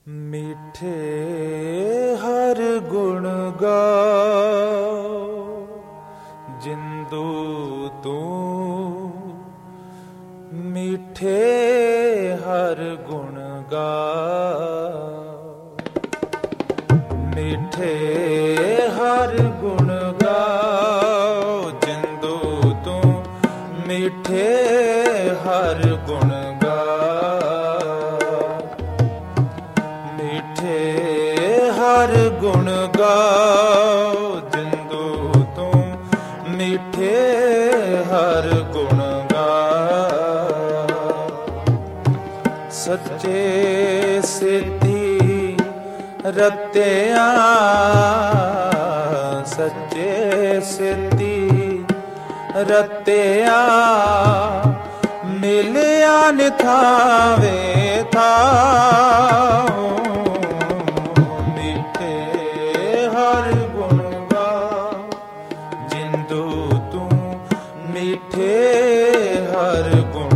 ਮਿੱਠੇ ਹਰ ਗੁਣ ਗਾਓ, ਜਿੰਦੂ ਤੂੰ ਮਿੱਠੇ ਹਰ ਗੁਣ ਗਾਓ, ਮਿੱਠੇ ਹਰ ਗੁਣ ਗਾਓ, ਜਿੰਦੂ ਤੂੰ ਮਿੱਠੇ ਹਰ ਗੁਣ ਹਰ ਗੁਣ ਗਾਓ, ਜਿੰਦੂ ਤੂੰ ਮਿੱਠੇ ਹਰ ਗੁਣ ਗਾਓ। ਸੱਚੇ ਸਿੱਧੀ ਰਤਿਆਂ, ਸੱਚੇ ਸਿੱਧੀ ਰਤਿਆਂ, ਮਿਲਿਆ ਨਿਥਾਵੇ ਥਾਉ, ਮਿੱਠੇ ਹਰ ਗੁਣ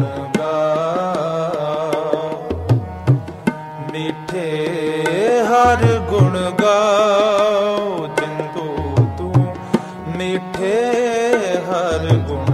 ਗਾਓ, ਮਿੱਠੇ ਹਰ ਗੁਣ ਗਾਓ, ਜਿੰਦੂ ਤੂੰ ਮਿੱਠੇ ਹਰ ਗੁਣ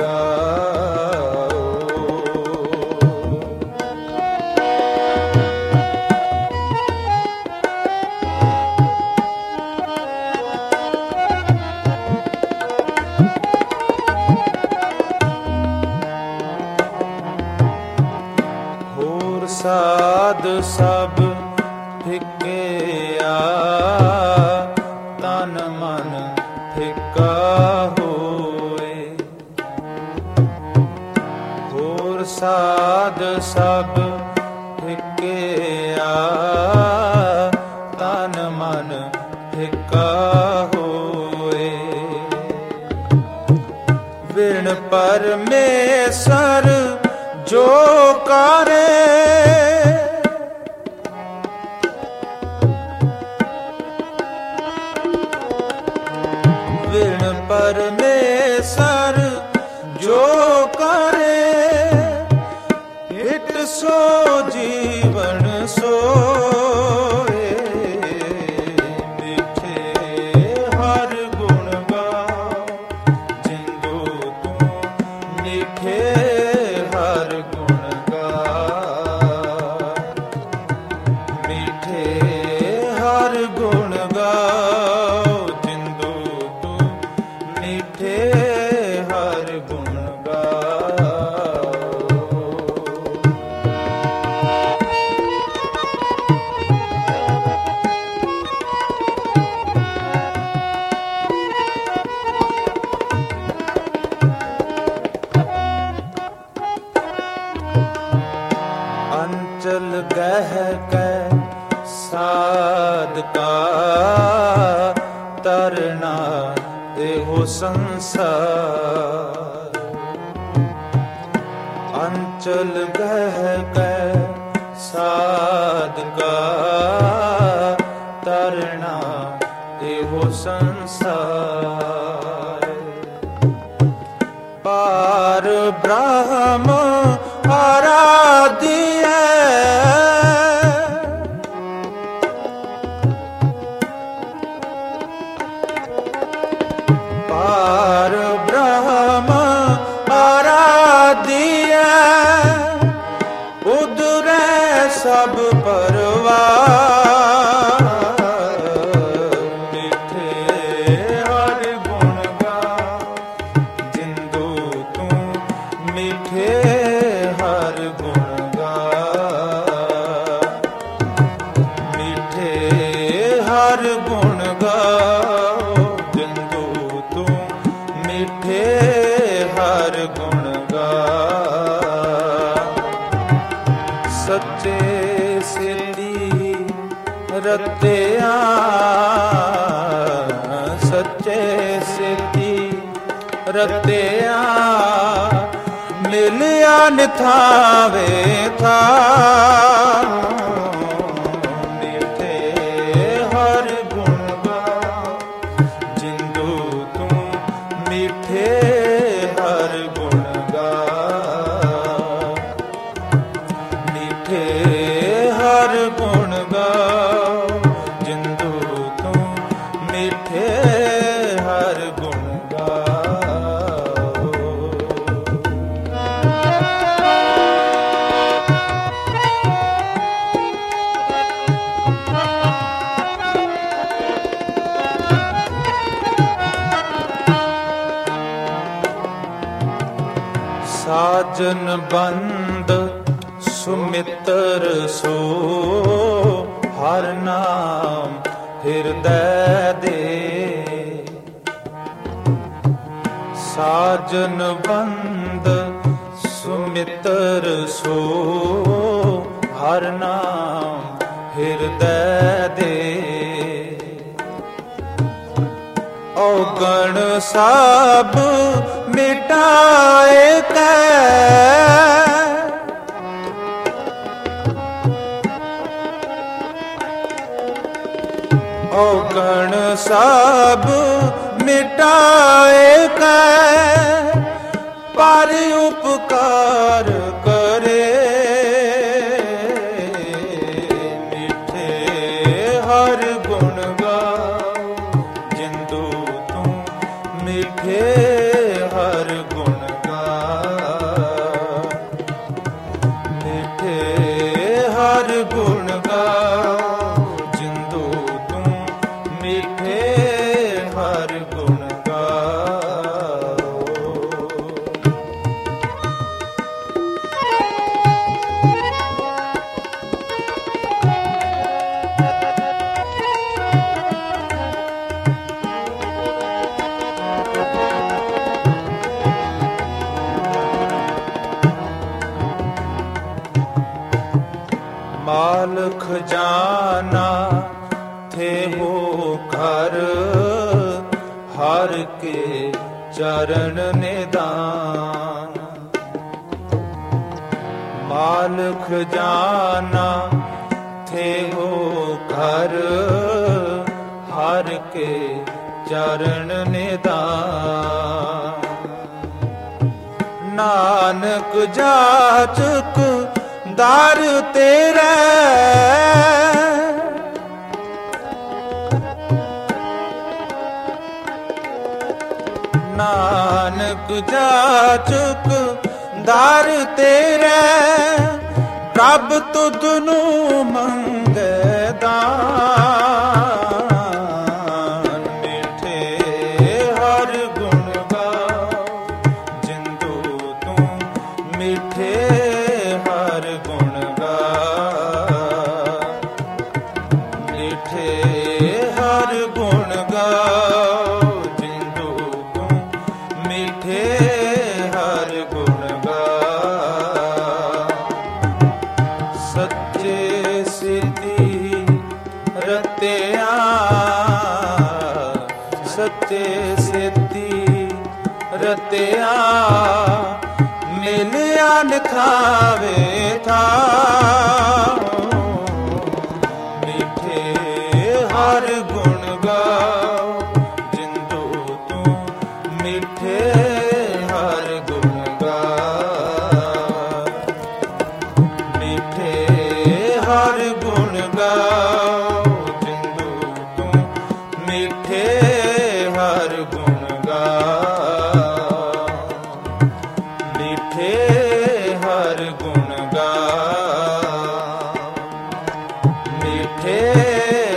ਸਾਧ ਸਭ ਫਿੱਕਿਆ, ਤਨ ਮਨ ਫਿੱਕਾ ਹੋਏ, ਹੋਰ ਸਾਧ ਸਭ ਫਿੱਕਿਆ, ਤਨ ਮਨ ਫਿੱਕਾ ਹੋਏ, ਬਿਨ ਪਰਮੇਸ਼ਰ ਜੋ ਕਰੇ, ਬਿਨ ਪਰਮੇਸ਼ਰ ਜੋ ਕਰੇ, ਹਿਤ ਸੋ ਜੀਵਨ ਸੋਏ, ਮਿੱਠੇ ਹਰ ਗੁਣ ਗਾਓ, ਜਿੰਦੂ ਤੂੰ ਮਿੱਠੇ ਹਰ ਗੁਣ ਗਾਓ, ਮਿੱਠੇ ਹਰ ਗੁਣ ਗਾਓ, ਜਿੰਦੂ ਤੂੰ ਮਿੱਠੇ ਹਰ ਗੁਣ ਗਾਓ। ਅੰਚਲ ਗਹਿ ਕੈ ਸਾਧਕਾ, ਤਰਨਾ ਇਹੋ ਸੰਸਾਰ, ਅੰਚਲ ਗਹਿ ਕੈ ਸਾਧਕਾ, ਤਰਨਾ ਇਹੋ ਸੰਸਾਰ, ਪਾਰ ਬ੍ਰਹਮ ਆਰਾਧਿਐ, ਪਾਰ ਬ੍ਰਹਮ ਆਰਾਧਿਐ, ਉਧਰੈ ਸਭ ਪਰਵਾਰ, ਮਿੱਠੇ ਹਰ ਗੁਣ ਗਾਓ, ਜਿੰਦੂ ਤੂੰ ਮਿੱਠੇ ਹਰ ਗੁਣ ਗਾਓ, ਮਿੱਠੇ ਹਰ ਗੁਣ ਗਾਓ, ਜਿੰਦੂ ਤੂੰ ਮਿੱਠੇ ਹਰ ਗੁਣ ਗਾਓ। ਸੱਚੇ ਸਿੱਧੀ ਰਤਿਆਂ, ਸੱਚੇ ਸਿੱਧੀ ਰਤਿਆਂ, ਮਿਲਿਆ ਨਿਥਾਵੇ ਥਾਉ, ਮਿੱਠੇ ਹਰ ਗੁਣ ਗਾਓ, ਜਿੰਦੂ ਤੂੰ ਮਿੱਠੇ ਹਰ ਗੁਣ ਗਾਓ, ਮਿੱਠੇ ਹਰ ਗੁਣ ਗਾਓ। ਸਾਜਨ ਬੰਦ ਸੁਮਿੱਤਰ ਸੋ ਹਰ ਨਾਮ ਹਿਰਦੈ ਦੇ। ਸਾਜਨ ਬੰਦ ਸੁਮਿੱਤਰ ਸੋ ਹਰ ਨਾਮ ਹਿਰਦੈ ਦੇ। ਔਗਣ ਸਭ ਮਿਟਾਏ ਕੈ ਔਗਣ ਸਭ ਮਿਟਾਏ ਕੈ ਪਰ ਉਪਕਾਰ ਕਰੇ। ਮਿੱਠੇ ਹਰ ਗੁਣ ਗਾਓ ਜਿੰਦੂ ਤੂੰ ਮਿੱਠੇ ਹਰ ਗੁਣ ਗਾ। ਮਿੱਠੇ ਹਰ ਗੁਣ ਗਾਓ ਜਿੰਦੂ ਤੂੰ ਮਿੱਠੇ ਹਰ ਗੁਣ ਗਾਓ। ਮਾਲ ਖਜ਼ਾਨਾ ਥੇ ਹੋ ਘਰ ਹਰ ਕੇ ਚਰਨ ਨਿਦਾਨ। ਮਾਲ ਖਜ਼ਾਨਾ ਥੇ ਹੋ ਘਰ ਹਰ ਕੇ ਚਰਨ ਨਿਦਾਨ। ਨਾਨਕ ਜਾਚਕ ਦਰ ਤੇਰੇ ਨਾਨਕ ਜਾਚਕ ਦਰ ਤੇਰੇ ਪ੍ਰਭ ਤੁਧ ਨੂੰ ਮੰਗੈ ਦਾਨ। ਮਿੱਠੇ ਹਰ ਗੁਣ ਗਾਓ ਜਿੰਦੂ ਤੂੰ ਮਿੱਠੇ ਹਰ ਗੁਣ ਗਾ। ਮਿੱਠੇ ਹਰ ਗੁਣ ਗਾਓ ਜਿੰਦੂ ਤੂੰ ਮਿੱਠੇ ਹਰ ਗੁਣ ਗਾ। ਸੱਚੇ ਸਿੱਧੀ ਰਤਿਆ ਸੱਚੇ ਸਿੱਧੀ ਰਤਿਆ ਮਿਲਿਆ ਨਿਖਾਵੇ ਥਾਉ। ਮਿੱਠੇ ਹਰ ਗੁਣ ਗਾਓ ਜਿੰਦੂ ਤੂੰ ਮਿੱਠੇ ਹਰ ਗੁਣ ਗਾ। ਮਿੱਠੇ ਹਰ ਗੁਣ ਗਾਓ ਜਿੰਦੂ ਤੂੰ ਮਿੱਠੇ ਹਰ ਗੁਣ ਗਾ। ਮਿੱਠੇ ਹਰ ਗੁਣ ਗਾ। ਮਿੱਠੇ